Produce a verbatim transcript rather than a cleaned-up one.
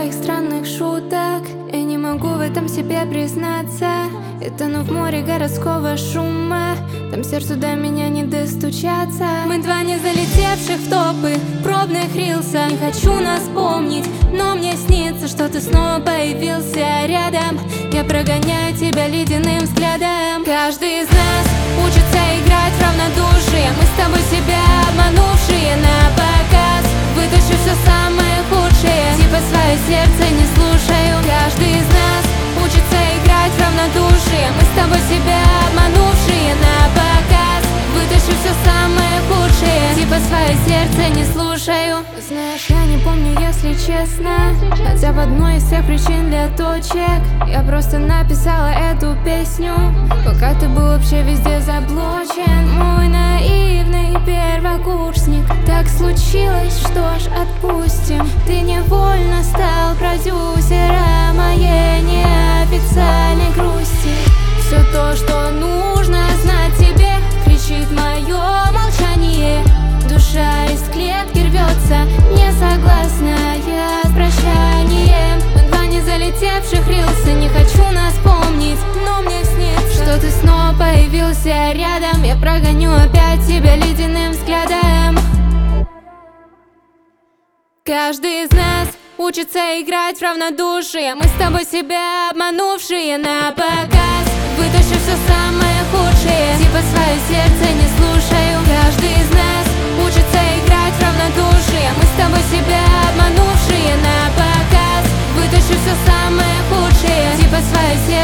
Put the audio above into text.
твоих странных шуток. Я не могу в этом себе признаться. Я тону в море городского шума. Там сердцу до меня не достучаться. Мы два не залетевших в топы пробных рилса. Не хочу нас помнить, но мне снится, что ты снова появился рядом. Я прогоняю тебя ледяным взглядом. Каждый из нас учится играть в равнодушие. Мы с тобой себя обманувшие на показ. Вытащу все самое худшее, типа свое сердце не слушаю. Каждый из нас учится играть в равнодушие. Мы с тобой себя обманувшие на показ. Вытащу все самое худшее, типа свое сердце не слушаю. Знаешь, я не помню, если честно, хотя в одной из всех причин для точек я просто написала эту песню, пока ты был вообще везде заблочен. Мой наивный первокурсник. Так случилось, что ж, отпустим. Ты невольно стал продюсером моей неофициальной грусти. Все то, что нужно знать тебе, кричит мое молчание. Душа из клетки рвется, не согласная с прощанием. Мы два не залетевших рилса. Не хочу нас помнить, но мне снится, что ты снова появился рядом. Я прогоню опять тебя ледяным взглядом. Каждый из нас учится играть в равнодушие. Мы с тобой себя обманувшие на показ. Вытащу все самое худшее, типа свое сердце не слушаю. Каждый из нас учится играть в равнодушие. Мы с тобой себя обманувшие на показ. Вытащу все самое худшее, типа свое сердце